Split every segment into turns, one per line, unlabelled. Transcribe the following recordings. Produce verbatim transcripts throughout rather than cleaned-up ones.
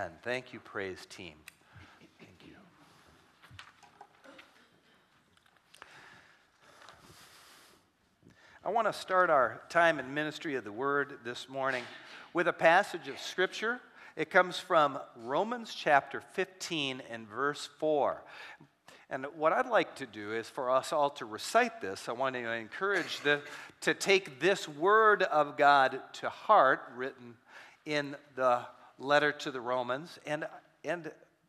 Amen. Thank you, praise team. Thank you. I want to start our time in ministry of the Word this morning with a passage of Scripture. It comes from Romans chapter fifteen and verse four. And what I'd like to do is for us all to recite this. I want to encourage the, to take this Word of God to heart, written in the letter to the Romans, and and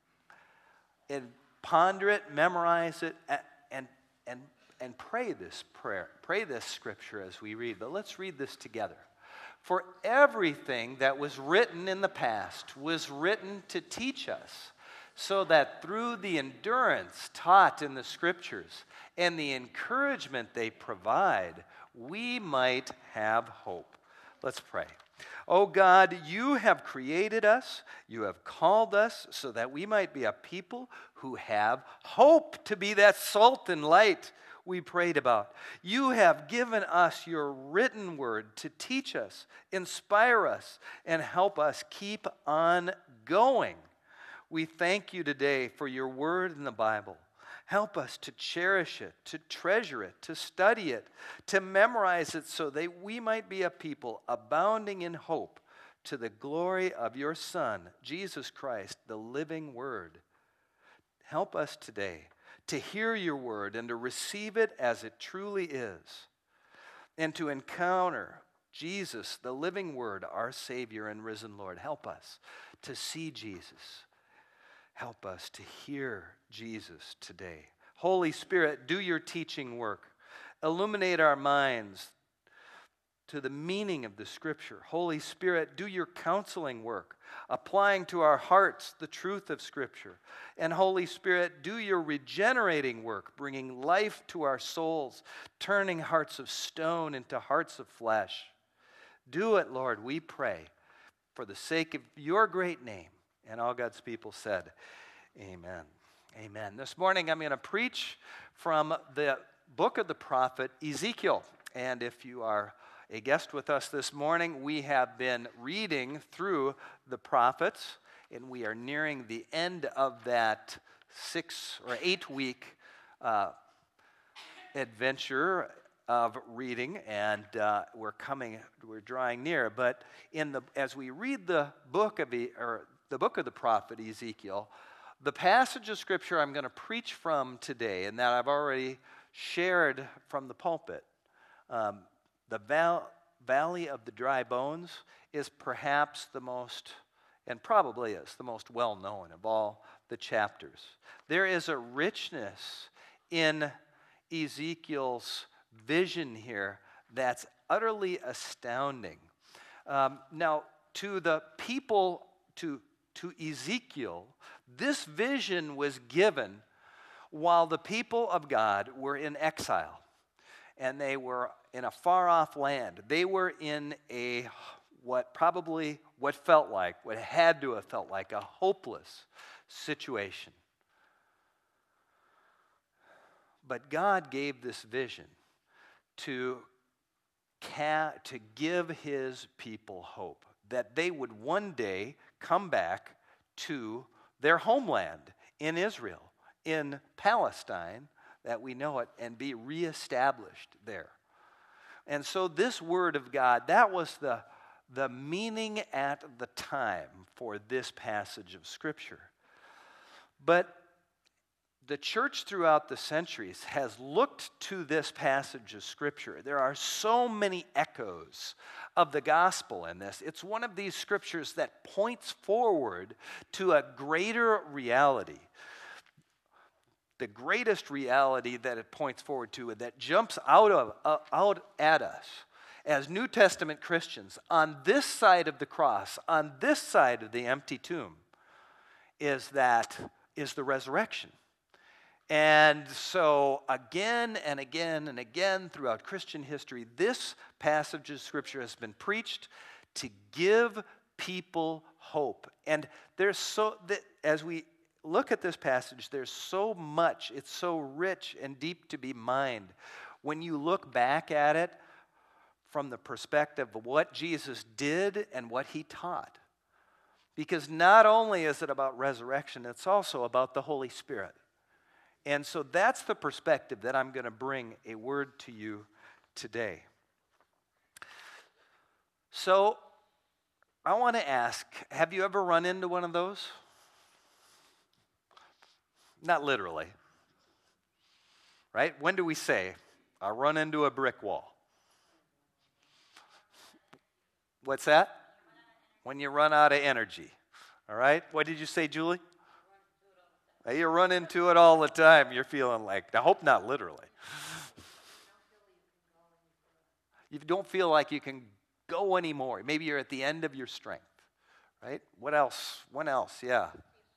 and ponder it, memorize it, and and and pray this prayer, pray this scripture as we read. But let's read this together. For everything that was written in the past was written to teach us, so that through the endurance taught in the Scriptures and the encouragement they provide, we might have hope. Let's pray. Oh God, you have created us, you have called us so that we might be a people who have hope to be that salt and light we prayed about. You have given us your written word to teach us, inspire us, and help us keep on going. We thank you today for your word in the Bible. Help us to cherish it, to treasure it, to study it, to memorize it so that we might be a people abounding in hope to the glory of your Son, Jesus Christ, the living Word. Help us today to hear your word and to receive it as it truly is, and to encounter Jesus, the living Word, our Savior and risen Lord. Help us to see Jesus. Help us to hear Jesus today. Holy Spirit, do your teaching work. Illuminate our minds to the meaning of the Scripture. Holy Spirit, do your counseling work, applying to our hearts the truth of Scripture. And Holy Spirit, do your regenerating work, bringing life to our souls, turning hearts of stone into hearts of flesh. Do it, Lord, we pray, for the sake of your great name. And all God's people said, amen. Amen. This morning I'm going to preach from the book of the prophet Ezekiel. And if you are a guest with us this morning, we have been reading through the prophets, and we are nearing the end of that six or eight week uh, adventure of reading, and uh, we're coming, we're drawing near. But in the as we read the book of e- or the book of the prophet Ezekiel, the passage of Scripture I'm going to preach from today, and that I've already shared from the pulpit, um, the val- Valley of the Dry Bones, is perhaps the most, and probably is, the most well-known of all the chapters. There is a richness in Ezekiel's vision here that's utterly astounding. Um, now, to the people, to To Ezekiel, this vision was given while the people of God were in exile, and they were in a far-off land. They were in a, what probably, what felt like, what had to have felt like a hopeless situation. But God gave this vision to, ca- to give his people hope, that they would one day come back to their homeland in Israel, in Palestine, that we know it, and be reestablished there. And so this word of God, that was the, the meaning at the time for this passage of Scripture. But the church throughout the centuries has looked to this passage of Scripture. There are so many echoes of the gospel in this. It's one of these scriptures that points forward to a greater reality. The greatest reality that it points forward to, and that jumps out of uh, out at us as New Testament Christians on this side of the cross, on this side of the empty tomb, is that is the resurrection. And so again and again and again throughout Christian history, this passage of Scripture has been preached to give people hope. And there's so that as we look at this passage, there's so much, it's so rich and deep to be mined. When you look back at it from the perspective of what Jesus did and what he taught, Because not only is it about resurrection, it's also about the Holy Spirit. And so that's the perspective that I'm going to bring a word to you today. So I want to ask, have you ever run into one of those? Not literally. Right? When do we say, I run into a brick wall? What's that? When you run out of energy. All right? What did you say, Julie? You run into it all the time. You're feeling like, I hope not literally. You don't feel like you can go anymore. Maybe you're at the end of your strength. Right? What else? When else? Yeah.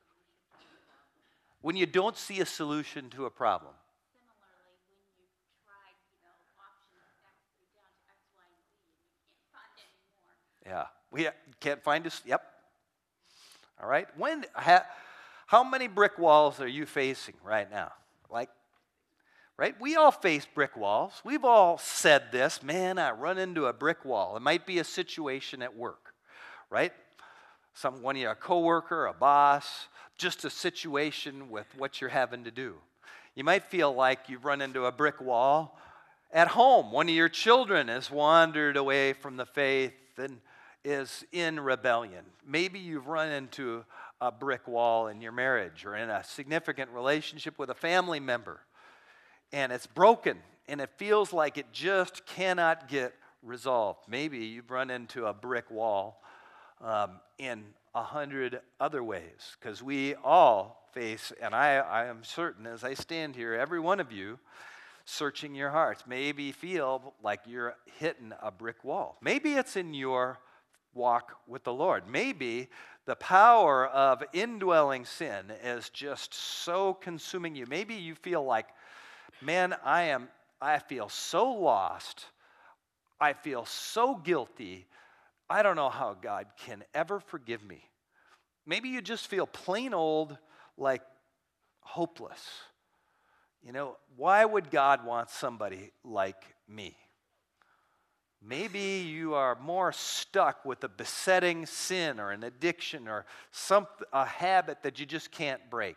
When you don't see a solution to a problem.
Similarly, when you've tried, you know, options X three down to X, Y, and Z, and you can't find any more.
Yeah, we can't find us. Yep. All right. When? Ha, how many brick walls are you facing right now? Like, right? We all face brick walls. We've all said this. Man, I run into a brick wall. It might be a situation at work, right? Some one of you, a coworker, a boss. Just a situation with what you're having to do. You might feel like you've run into a brick wall at home. One of your children has wandered away from the faith and is in rebellion. Maybe you've run into a brick wall in your marriage or in a significant relationship with a family member, and it's broken, and it feels like it just cannot get resolved. Maybe you've run into a brick wall um, in a hundred other ways, because we all face, and I, I am certain as I stand here, every one of you searching your hearts, maybe feel like you're hitting a brick wall. Maybe it's in your walk with the Lord. Maybe the power of indwelling sin is just so consuming you. Maybe you feel like, man, I am, I feel so lost. I feel so guilty. I don't know how God can ever forgive me. Maybe you just feel plain old, like hopeless. You know, why would God want somebody like me? Maybe you are more stuck with a besetting sin or an addiction or some, a habit that you just can't break.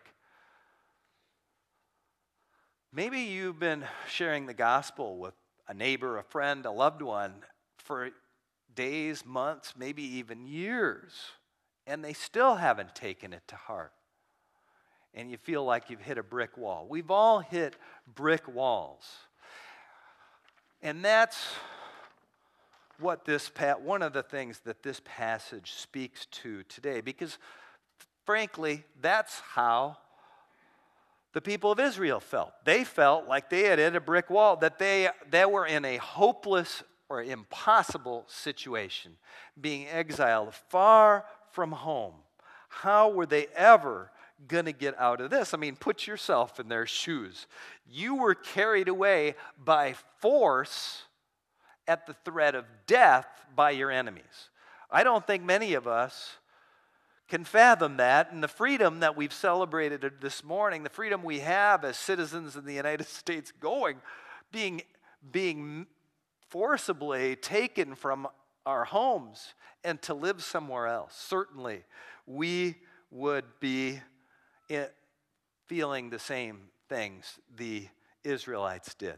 Maybe you've been sharing the gospel with a neighbor, a friend, a loved one for days, months, maybe even years, and they still haven't taken it to heart. And you feel like you've hit a brick wall. We've all hit brick walls. And that's what this one of the things that this passage speaks to today, because frankly, that's how the people of Israel felt. They felt like they had hit a brick wall, that they, they were in a hopeless or impossible situation, being exiled far from home. How were they ever going to get out of this? I mean, put yourself in their shoes. You were carried away by force at the threat of death by your enemies. I don't think many of us can fathom that, and the freedom that we've celebrated this morning, the freedom we have as citizens in the United States going, being, being forcibly taken from our homes and to live somewhere else. Certainly, we would be feeling the same things the Israelites did.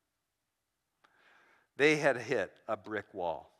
They had hit a brick wall.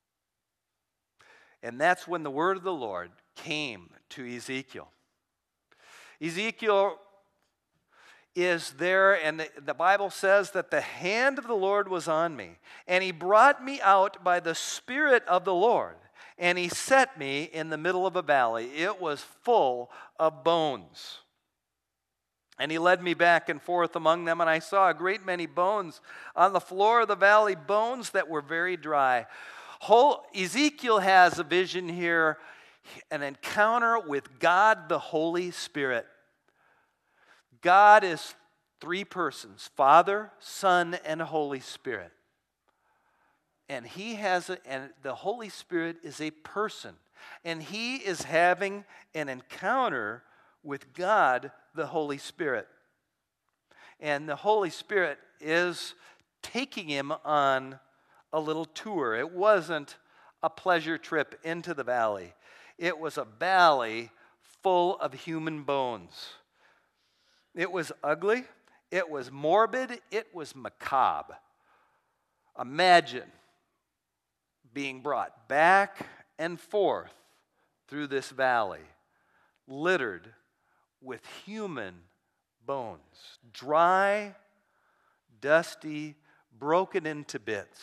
And that's when the word of the Lord came to Ezekiel. Ezekiel is there, and the, the Bible says that the hand of the Lord was on me, and he brought me out by the Spirit of the Lord, and he set me in the middle of a valley. It was full of bones. And he led me back and forth among them, and I saw a great many bones on the floor of the valley, bones that were very dry. Whole, Ezekiel has a vision here, an encounter with God the Holy Spirit. God is three persons, Father, Son, and Holy Spirit. And he has a, and the Holy Spirit is a person, and he is having an encounter with God the Holy Spirit. And the Holy Spirit is taking him on a little tour. It wasn't a pleasure trip into the valley. It was a valley full of human bones. It was ugly. It was morbid. It was macabre. Imagine being brought back and forth through this valley, littered with human bones, dry, dusty, broken into bits.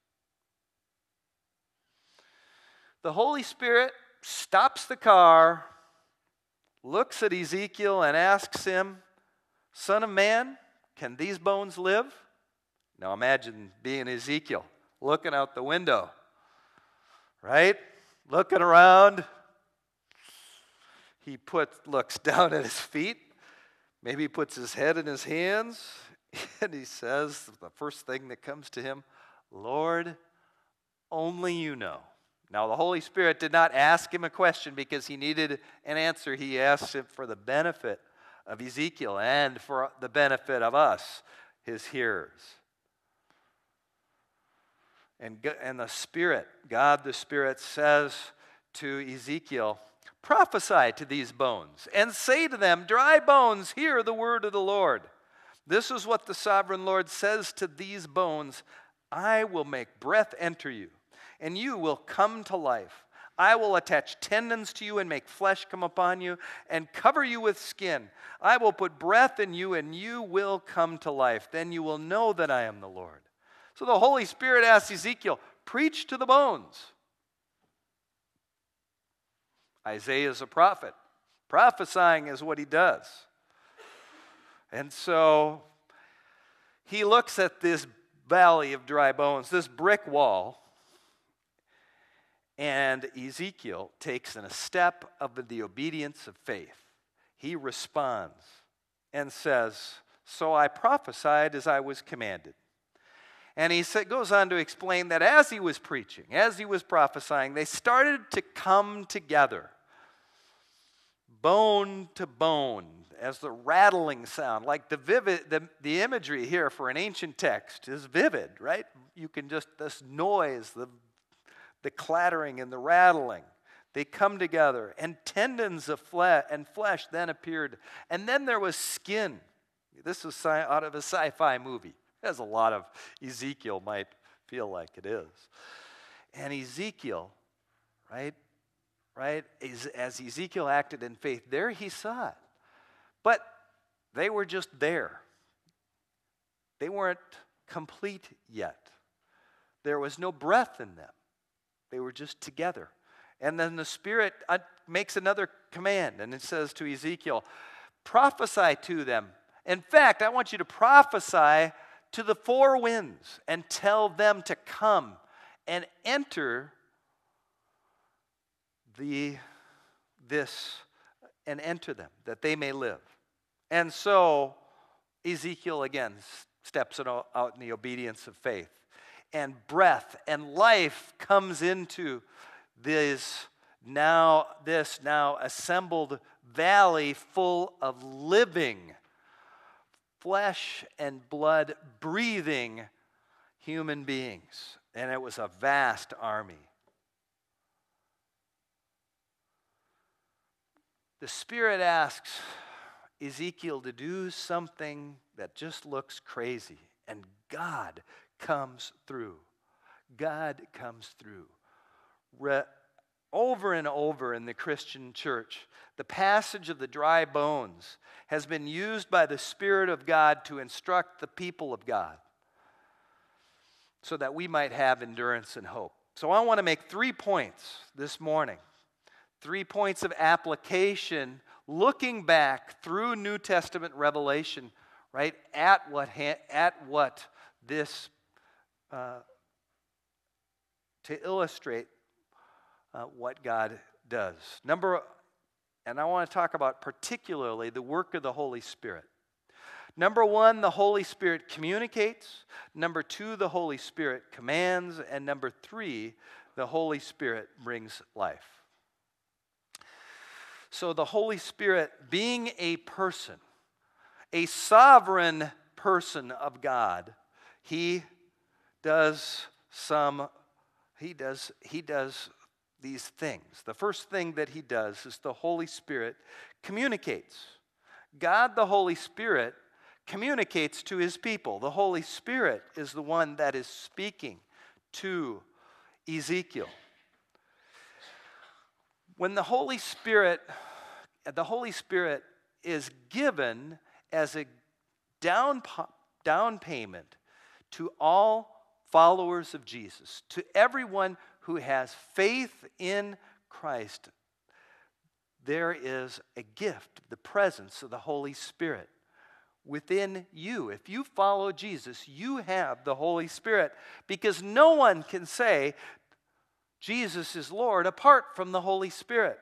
The Holy Spirit stops the car, looks at Ezekiel and asks him, "Son of man, can these bones live?" Now imagine being Ezekiel, looking out the window, right? Looking around. He puts, looks down at his feet. Maybe he puts his head in his hands. And he says, the first thing that comes to him, "Lord, only you know." Now, the Holy Spirit did not ask him a question because he needed an answer. He asked it for the benefit of Ezekiel and for the benefit of us, his hearers. And, and the Spirit, God the Spirit, says to Ezekiel, "Prophesy to these bones and say to them, 'Dry bones, hear the word of the Lord. This is what the sovereign Lord says to these bones. I will make breath enter you, and you will come to life. I will attach tendons to you and make flesh come upon you and cover you with skin. I will put breath in you, and you will come to life. Then you will know that I am the Lord." So the Holy Spirit asks Ezekiel, "Preach to the bones." Isaiah is a prophet. Prophesying is what he does. And so he looks at this valley of dry bones, this brick wall, and Ezekiel takes in a step of the obedience of faith. He responds and says, "So I prophesied as I was commanded." And he goes on to explain that as he was preaching, as he was prophesying, they started to come together, bone to bone, as the rattling sound, like the vivid, the, the imagery here for an ancient text is vivid, right? You can just, this noise, the, the clattering and the rattling, they come together, and tendons of flesh and flesh then appeared, and then there was skin. This is sci- out of a sci-fi movie. As a lot of Ezekiel might feel like it is. And Ezekiel, right, right, as, as Ezekiel acted in faith, there he saw it. But they were just there. They weren't complete yet. There was no breath in them. They were just together. And then the Spirit makes another command, and it says to Ezekiel, "Prophesy to them. In fact, I want you to prophesy to the four winds and tell them to come and enter the this and enter them, that they may live." And so Ezekiel again steps out in the obedience of faith, and breath and life comes into this now this now assembled valley full of living, flesh and blood breathing human beings. And it was a vast army. The Spirit asks Ezekiel to do something that just looks crazy, and God comes through. God comes through. Re- over and over in the Christian church, the passage of the dry bones has been used by the Spirit of God to instruct the people of God so that we might have endurance and hope. So I want to make three points this morning. Three points of application looking back through New Testament revelation, right, at what, ha- at what this, uh, to illustrate uh, what God does. Number, and I want to talk about particularly the work of the Holy Spirit. Number one, the Holy Spirit communicates. Number two, the Holy Spirit commands. And number three, the Holy Spirit brings life. So the Holy Spirit, being a person, a sovereign person of God, he does some, he does, he does these things. The first thing that he does is the Holy Spirit communicates. God, the Holy Spirit, communicates to his people. The Holy Spirit is the one that is speaking to Ezekiel. When the Holy Spirit, the Holy Spirit is given as a down, down payment to all followers of Jesus, to everyone who has faith in Christ, there is a gift, the presence of the Holy Spirit within you. If you follow Jesus, you have the Holy Spirit, because no one can say Jesus is Lord apart from the Holy Spirit.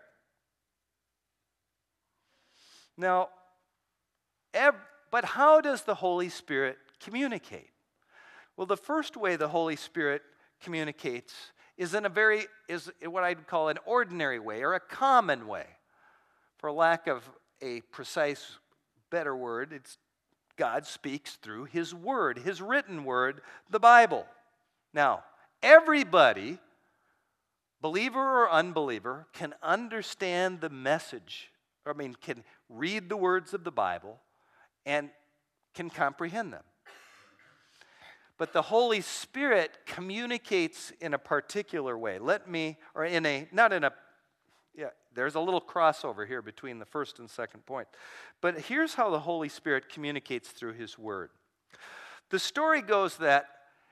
Now, ev- but how does the Holy Spirit communicate? Well, the first way the Holy Spirit communicates is in a very, is what I'd call an ordinary way or a common way. For lack of a precise, better word, it's God speaks through his word, his written word, the Bible. Now, everybody, believer or unbeliever, can understand the message, I mean, can read the words of the Bible and can comprehend them. But the Holy Spirit communicates in a particular way. Let me, or in a, not in a, yeah, there's a little crossover here between the first and second point. But here's how the Holy Spirit communicates through his word. The story goes that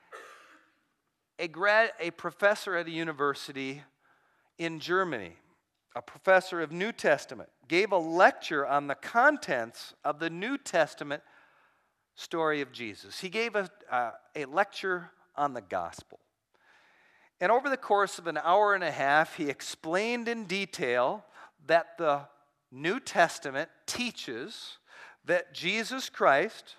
a grad, a professor at a university in Germany, a professor of New Testament, gave a lecture on the contents of the New Testament story of Jesus. He gave a, uh, a lecture on the gospel. And over the course of an hour and a half, he explained in detail that the New Testament teaches that Jesus Christ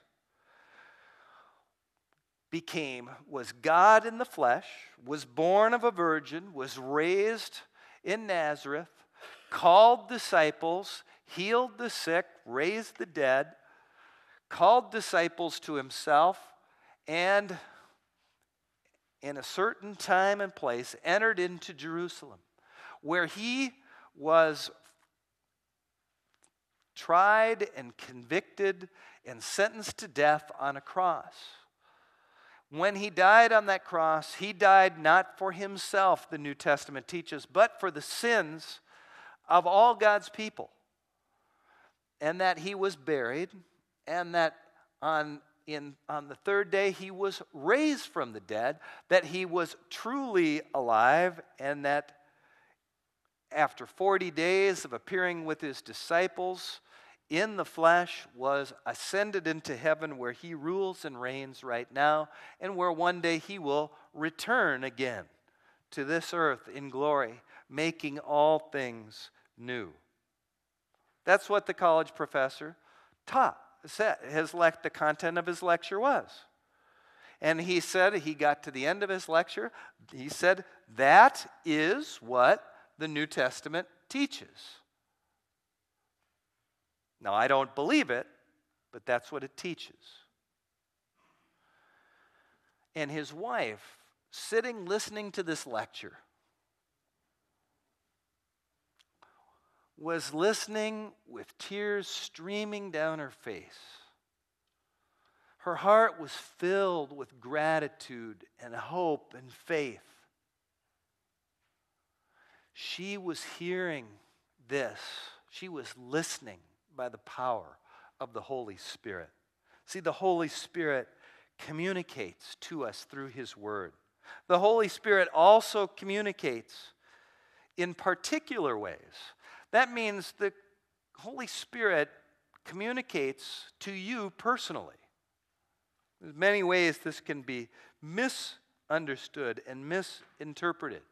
became, was God in the flesh, was born of a virgin, was raised in Nazareth, called disciples, healed the sick, raised the dead, called disciples to himself, and in a certain time and place entered into Jerusalem, where he was tried and convicted and sentenced to death on a cross. When he died on that cross, he died not for himself, the New Testament teaches, but for the sins of all God's people. And that he was buried, and that on, in, on the third day he was raised from the dead, that he was truly alive, and that after forty days of appearing with his disciples in the flesh, was ascended into heaven, where he rules and reigns right now, and where one day he will return again to this earth in glory, making all things new. That's what the college professor taught, said, his le- the content of his lecture was. And he said, he got to the end of his lecture, he said, that is what the New Testament teaches. Now, I don't believe it, but that's what it teaches. And his wife, sitting listening to this lecture, was listening with tears streaming down her face. Her heart was filled with gratitude and hope and faith. She was hearing this. She was listening by the power of the Holy Spirit. See, the Holy Spirit communicates to us through his word. The Holy Spirit also communicates in particular ways. That means the Holy Spirit communicates to you personally. There's many ways this can be misunderstood and misinterpreted.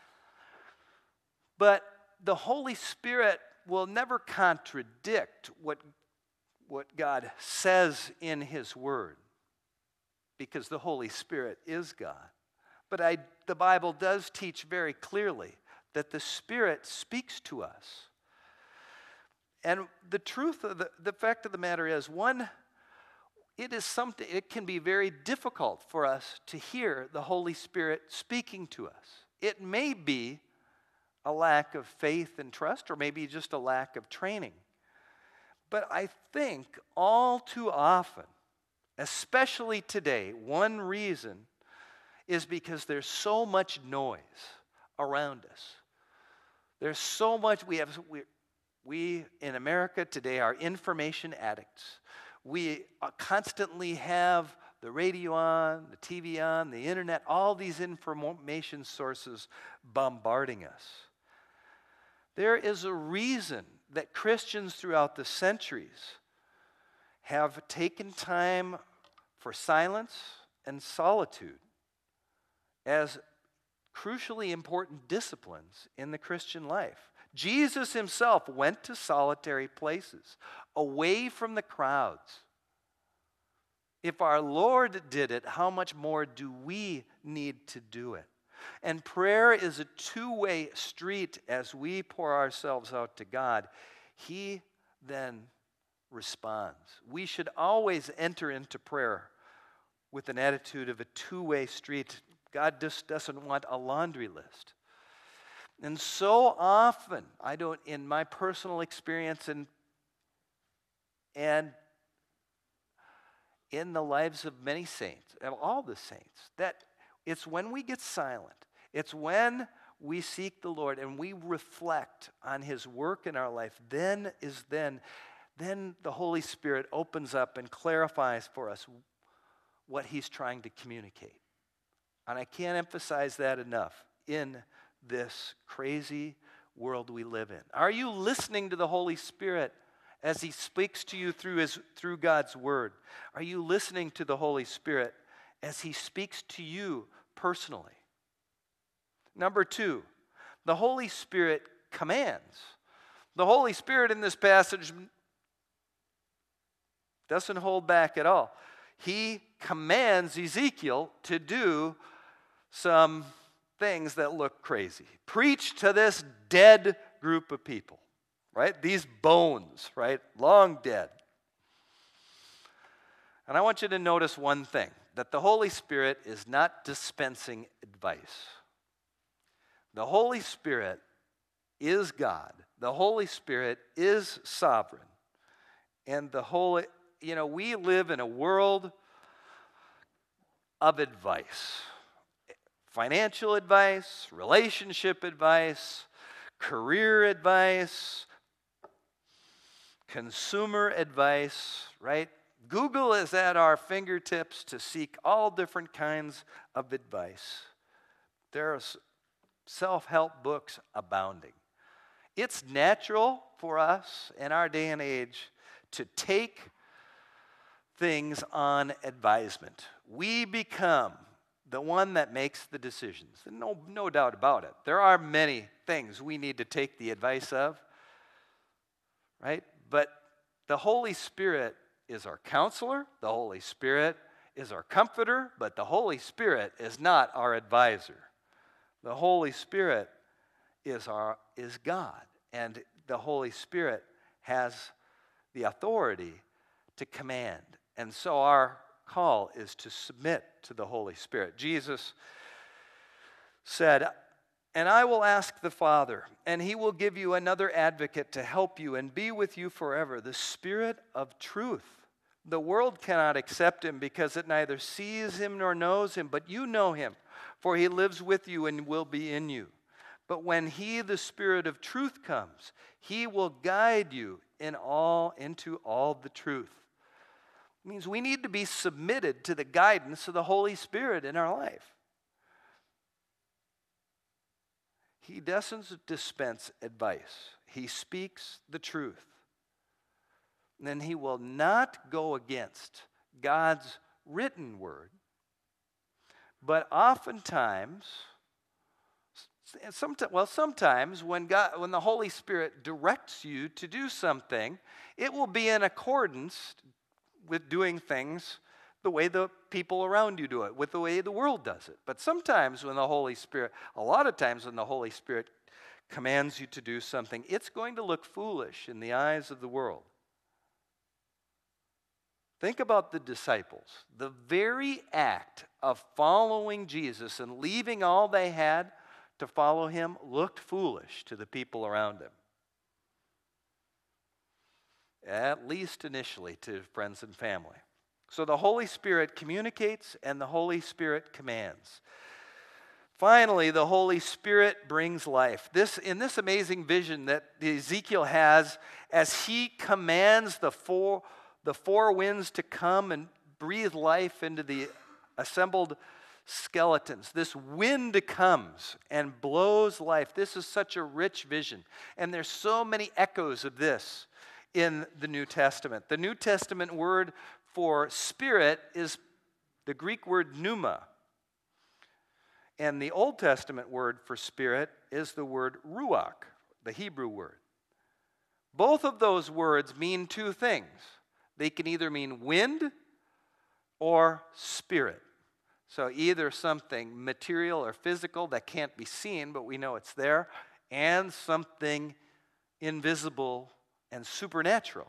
But the Holy Spirit will never contradict what, what God says in his word, because the Holy Spirit is God. But I, the Bible does teach very clearly that the Spirit speaks to us. And the truth of the, the fact of the matter is, one, it is something, it can be very difficult for us to hear the Holy Spirit speaking to us. It may be a lack of faith and trust, or maybe just a lack of training. But I think all too often, especially today, one reason is because there's so much noise around us. There's so much, we have, we, we in America today are information addicts. We uh, constantly have the radio on, the T V on, the internet, all these information sources bombarding us. There is a reason that Christians throughout the centuries have taken time for silence and solitude as crucially important disciplines in the Christian life. Jesus himself went to solitary places, away from the crowds. If our Lord did it, how much more do we need to do it? And prayer is a two-way street as we pour ourselves out to God. He then responds. We should always enter into prayer with an attitude of a two-way street. God just doesn't want a laundry list. And so often, I don't, in my personal experience and, and in the lives of many saints, of all the saints, that it's when we get silent, it's when we seek the Lord and we reflect on his work in our life, then is then, then the Holy Spirit opens up and clarifies for us what he's trying to communicate. And I can't emphasize that enough in this crazy world we live in. Are you listening to the Holy Spirit as he speaks to you through his through God's word? Are you listening to the Holy Spirit as he speaks to you personally? Number two, the Holy Spirit commands. The Holy Spirit in this passage doesn't hold back at all. He commands Ezekiel to do some things that look crazy. Preach to this dead group of people, right? These bones, right? Long dead. And I want you to notice one thing, that the Holy Spirit is not dispensing advice. The Holy Spirit is God. The Holy Spirit is sovereign. And the Holy, you know, we live in a world of advice. Financial advice, relationship advice, career advice, consumer advice, right? Google is at our fingertips to seek all different kinds of advice. There's self-help books abounding. It's natural for us in our day and age to take things on advisement. We become the one that makes the decisions. No, no doubt about it. There are many things we need to take the advice of, right? But the Holy Spirit is our counselor. The Holy Spirit is our comforter, but the Holy Spirit is not our advisor. The Holy Spirit is our is God, and the Holy Spirit has the authority to command. And so our call is to submit to the Holy Spirit. Jesus said, "And I will ask the Father, and he will give you another advocate to help you and be with you forever, the Spirit of truth. The world cannot accept him because it neither sees him nor knows him, but you know him, for he lives with you and will be in you. But when he, the Spirit of truth, comes, he will guide you in all into all the truth." It means we need to be submitted to the guidance of the Holy Spirit in our life. He doesn't dispense advice. He speaks the truth. And then he will not go against God's written word. But oftentimes, sometimes, well, sometimes when God, when the Holy Spirit directs you to do something, it will be in accordance with doing things the way the people around you do it, with the way the world does it. But sometimes when the Holy Spirit, a lot of times when the Holy Spirit commands you to do something, it's going to look foolish in the eyes of the world. Think about the disciples. The very act of following Jesus and leaving all they had to follow him looked foolish to the people around him. At least initially to friends and family. So the Holy Spirit communicates and the Holy Spirit commands. Finally, the Holy Spirit brings life. This, in this amazing vision that Ezekiel has, as he commands the four, the four winds to come and breathe life into the assembled skeletons, this wind comes and blows life. This is such a rich vision. And there's so many echoes of this in the New Testament. The New Testament word for spirit is the Greek word pneuma. And the Old Testament word for spirit is the word ruach, the Hebrew word. Both of those words mean two things. They can either mean wind or spirit. So either something material or physical that can't be seen, but we know it's there, and something invisible and supernatural.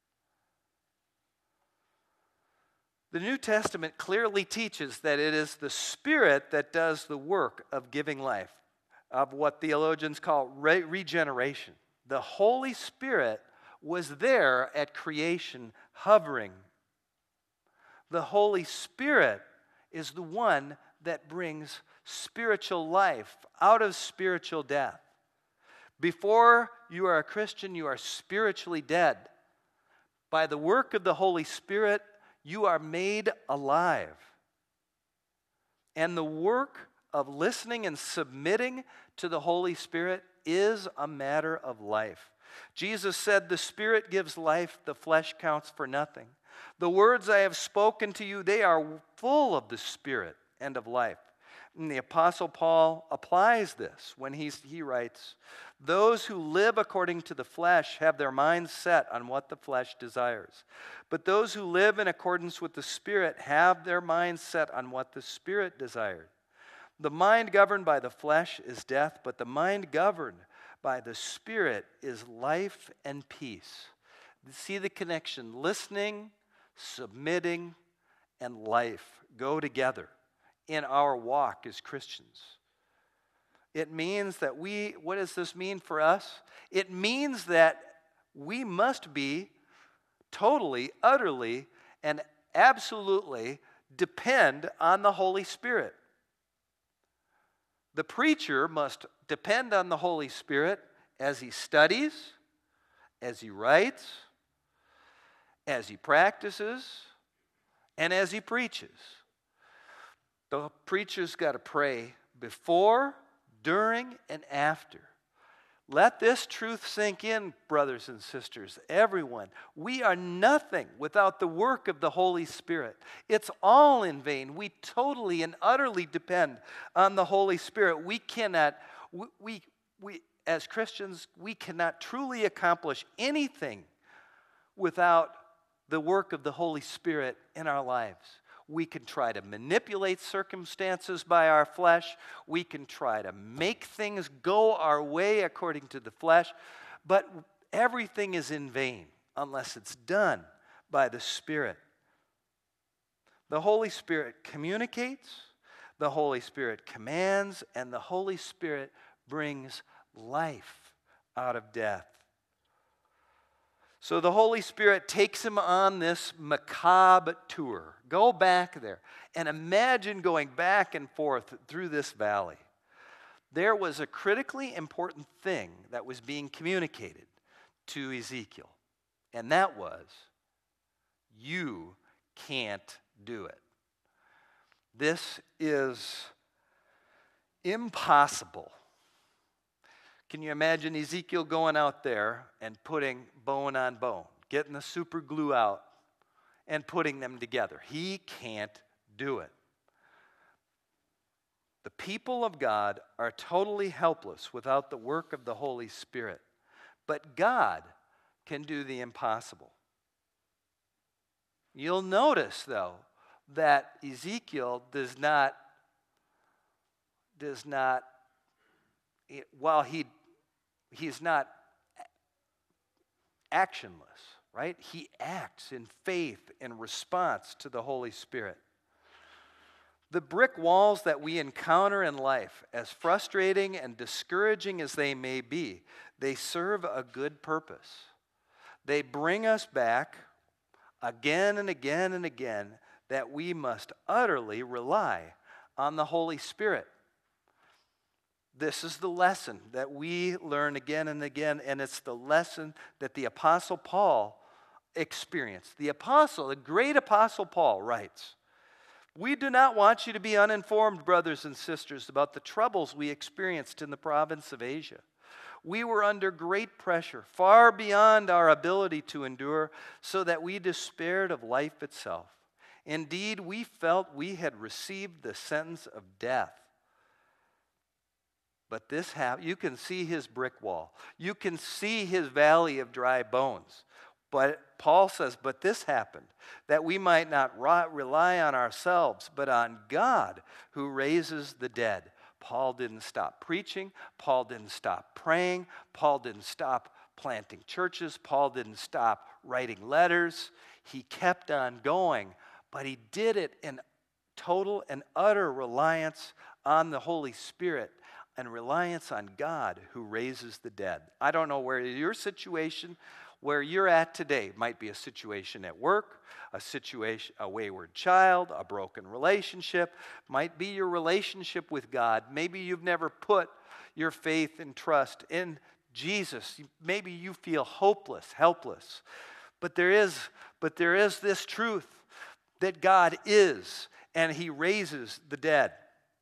The New Testament clearly teaches that it is the Spirit that does the work of giving life, of what theologians call re- regeneration. The Holy Spirit was there at creation, hovering. The Holy Spirit is the one that brings spiritual life out of spiritual death. Before you are a Christian, you are spiritually dead. By the work of the Holy Spirit, you are made alive. And the work of listening and submitting to the Holy Spirit is a matter of life. Jesus said, "The Spirit gives life, the flesh counts for nothing. The words I have spoken to you, they are full of the Spirit and of life." And the Apostle Paul applies this when he's, he writes, "Those who live according to the flesh have their minds set on what the flesh desires. But those who live in accordance with the Spirit have their minds set on what the Spirit desired. The mind governed by the flesh is death, but the mind governed by the Spirit is life and peace." See the connection. Listening, submitting, and life go together in our walk as Christians. It means that we, what does this mean for us? It means that we must be totally, utterly, and absolutely depend on the Holy Spirit. The preacher must depend on the Holy Spirit as he studies, as he writes, as he practices, and as he preaches. The preacher's got to pray before, during, and after. Let this truth sink in, brothers and sisters, everyone. We are nothing without the work of the Holy Spirit. It's all in vain. We totally and utterly depend on the Holy Spirit. We cannot, we, we, we as Christians, we cannot truly accomplish anything without the work of the Holy Spirit in our lives. We can try to manipulate circumstances by our flesh. We can try to make things go our way according to the flesh. But everything is in vain unless it's done by the Spirit. The Holy Spirit communicates, the Holy Spirit commands, and the Holy Spirit brings life out of death. So the Holy Spirit takes him on this macabre tour. Go back there and imagine going back and forth through this valley. There was a critically important thing that was being communicated to Ezekiel, and that was, you can't do it. This is impossible. Can you imagine Ezekiel going out there and putting bone on bone, getting the super glue out and putting them together? He can't do it. The people of God are totally helpless without the work of the Holy Spirit. But God can do the impossible. You'll notice, though, that Ezekiel does not, does not, while he He's not actionless, right? He acts in faith in response to the Holy Spirit. The brick walls that we encounter in life, as frustrating and discouraging as they may be, they serve a good purpose. They bring us back again and again and again that we must utterly rely on the Holy Spirit. This is the lesson that we learn again and again, and it's the lesson that the Apostle Paul experienced. The Apostle, the great Apostle Paul writes, "We do not want you to be uninformed, brothers and sisters, about the troubles we experienced in the province of Asia. We were under great pressure, far beyond our ability to endure, so that we despaired of life itself. Indeed, we felt we had received the sentence of death." But this happened. You can see his brick wall. You can see his valley of dry bones. But Paul says, but this happened, that we might not rely on ourselves, but on God who raises the dead. Paul didn't stop preaching. Paul didn't stop praying. Paul didn't stop planting churches. Paul didn't stop writing letters. He kept on going, but he did it in total and utter reliance on the Holy Spirit and reliance on God who raises the dead. I don't know where your situation, where you're at today, might be a situation at work, a situation, a wayward child, a broken relationship, might be your relationship with God. Maybe you've never put your faith and trust in Jesus. Maybe you feel hopeless, helpless. But there is, but there is this truth that God is, and he raises the dead.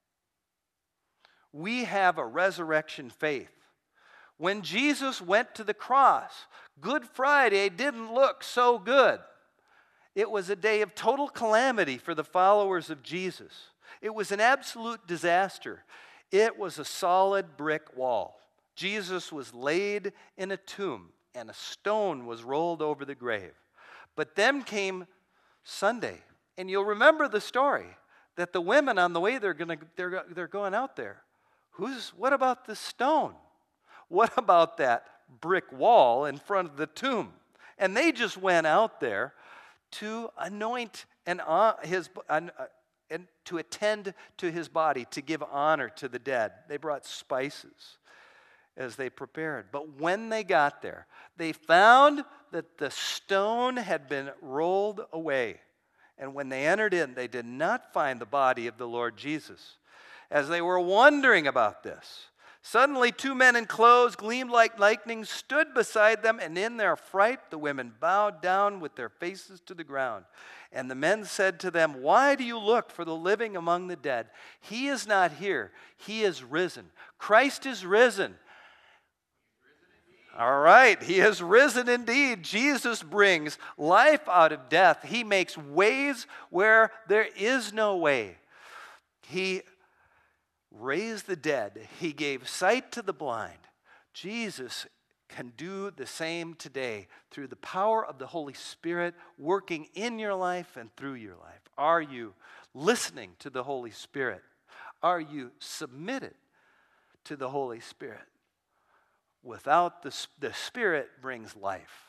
We have a resurrection faith. When Jesus went to the cross, Good Friday didn't look so good. It was a day of total calamity for the followers of Jesus. It was an absolute disaster. It was a solid brick wall. Jesus was laid in a tomb, and a stone was rolled over the grave. But then came Sunday, and you'll remember the story that the women on the way they're going they're, they're going out there. Who's what about the stone? What about that brick wall in front of the tomb? And they just went out there to anoint and uh, his uh, and to attend to his body, to give honor to the dead. They brought spices as they prepared. But when they got there, they found that the stone had been rolled away. And when they entered in, they did not find the body of the Lord Jesus. As they were wondering about this, suddenly two men in clothes gleamed like lightning stood beside them, and in their fright the women bowed down with their faces to the ground. And the men said to them, "Why do you look for the living among the dead? He is not here. He is risen. Christ is risen." All right, he has risen indeed. Jesus brings life out of death. He makes ways where there is no way. He raised the dead. He gave sight to the blind. Jesus can do the same today through the power of the Holy Spirit working in your life and through your life. Are you listening to the Holy Spirit? Are you submitted to the Holy Spirit? Without the, the Spirit brings life.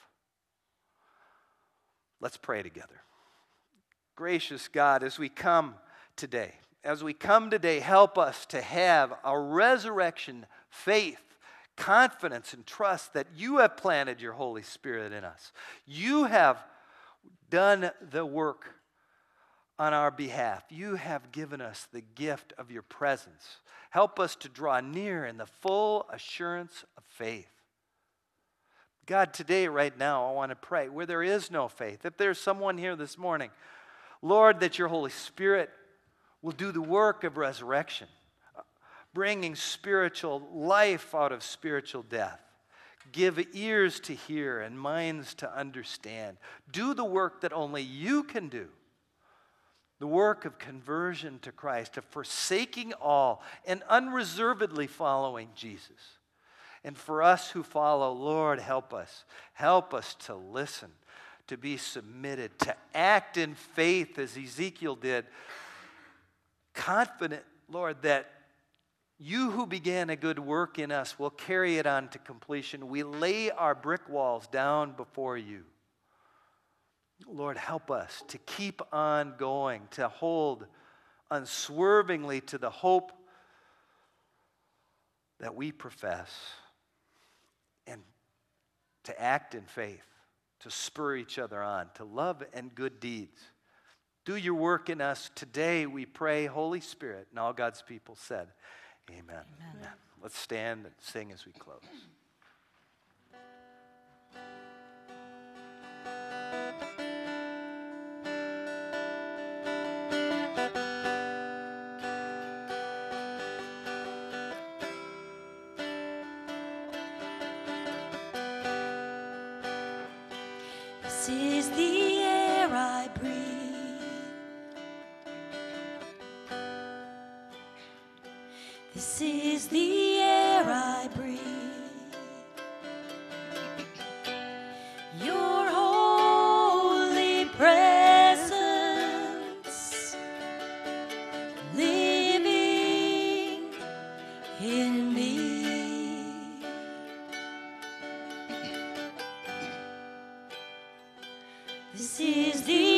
Let's pray together. Gracious God, as we come today, as we come today, help us to have a resurrection faith, confidence, and trust that you have planted your Holy Spirit in us. You have done the work on our behalf. You have given us the gift of your presence. Help us to draw near in the full assurance of faith. God, today, right now, I want to pray where there is no faith. If there's someone here this morning, Lord, that your Holy Spirit will do the work of resurrection, bringing spiritual life out of spiritual death. Give ears to hear and minds to understand. Do the work that only you can do. The work of conversion to Christ, of forsaking all and unreservedly following Jesus. And for us who follow, Lord, help us. Help us to listen, to be submitted, to act in faith as Ezekiel did. Confident, Lord, that you who began a good work in us will carry it on to completion. We lay our brick walls down before you. Lord, help us to keep on going, to hold unswervingly to the hope that we profess, and to act in faith, to spur each other on, to love and good deeds. Do your work in us today, we pray, Holy Spirit. And all God's people said, amen.
Amen.
Amen. Let's stand and sing as we close.
This is the air I breathe. This is the air I breathe. Your holy presence living in me. This is the